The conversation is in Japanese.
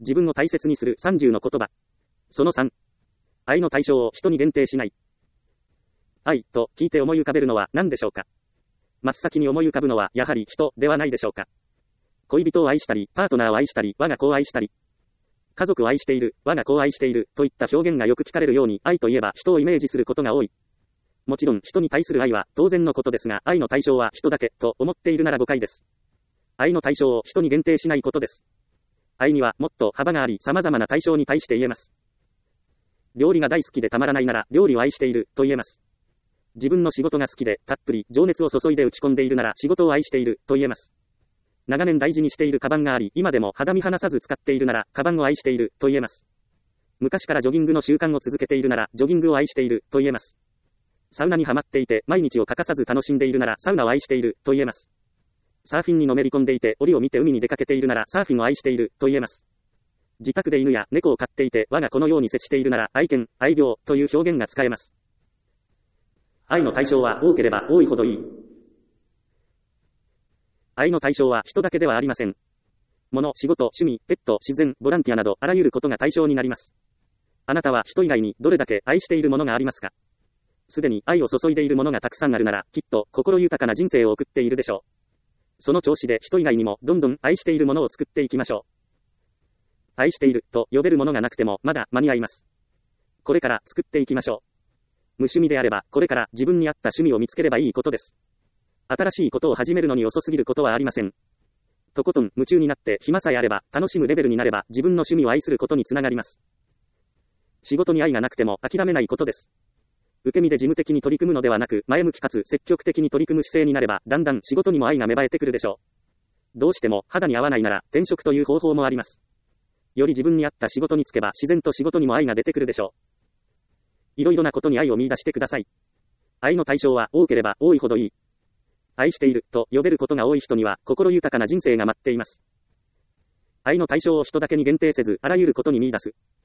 自分を大切にする30の言葉。その3。愛の対象を人に限定しない。愛と聞いて思い浮かべるのは何でしょうか。真っ先に思い浮かぶのはやはり人ではないでしょうか。恋人を愛したり、パートナーを愛したり、我が子を愛したり、家族を愛している、我が子を愛しているといった表現がよく聞かれるように、愛といえば人をイメージすることが多い。もちろん人に対する愛は当然のことですが、愛の対象は人だけと思っているなら誤解です。愛の対象を人に限定しないことです。愛にはもっと幅があり、様々な対象に対して言えます。料理が大好きでたまらないなら、料理を愛していると言えます。自分の仕事が好きで、たっぷり情熱を注いで打ち込んでいるなら、仕事を愛していると言えます。長年大事にしているカバンがあり、今でも肌身離さず使っているなら、カバンを愛していると言えます。昔からジョギングの習慣を続けているなら、ジョギングを愛していると言えます。サウナにハマっていて、毎日を欠かさず楽しんでいるなら、サウナを愛していると言えます。サーフィンにのめり込んでいて、折を見て海に出かけているなら、サーフィンを愛していると言えます。自宅で犬や猫を飼っていて、我が子のように接しているなら、愛犬、愛病という表現が使えます。愛の対象は多ければ多いほどいい。愛の対象は人だけではありません。物、仕事、趣味、ペット、自然、ボランティアなど、あらゆることが対象になります。あなたは人以外にどれだけ愛しているものがありますか？すでに愛を注いでいるものがたくさんあるなら、きっと心豊かな人生を送っているでしょう。その調子で人以外にもどんどん愛しているものを作っていきましょう。愛していると呼べるものがなくてもまだ間に合います。これから作っていきましょう。無趣味であれば、これから自分に合った趣味を見つければいいことです。新しいことを始めるのに遅すぎることはありません。とことん夢中になって暇さえあれば、楽しむレベルになれば自分の趣味を愛することにつながります。仕事に愛がなくても諦めないことです。受け身で事務的に取り組むのではなく、前向きかつ積極的に取り組む姿勢になれば、だんだん仕事にも愛が芽生えてくるでしょう。どうしても肌に合わないなら、転職という方法もあります。より自分に合った仕事に就けば、自然と仕事にも愛が出てくるでしょう。いろいろなことに愛を見出してください。愛の対象は多ければ多いほどいい。愛していると呼べることが多い人には、心豊かな人生が待っています。愛の対象を人だけに限定せず、あらゆることに見出す。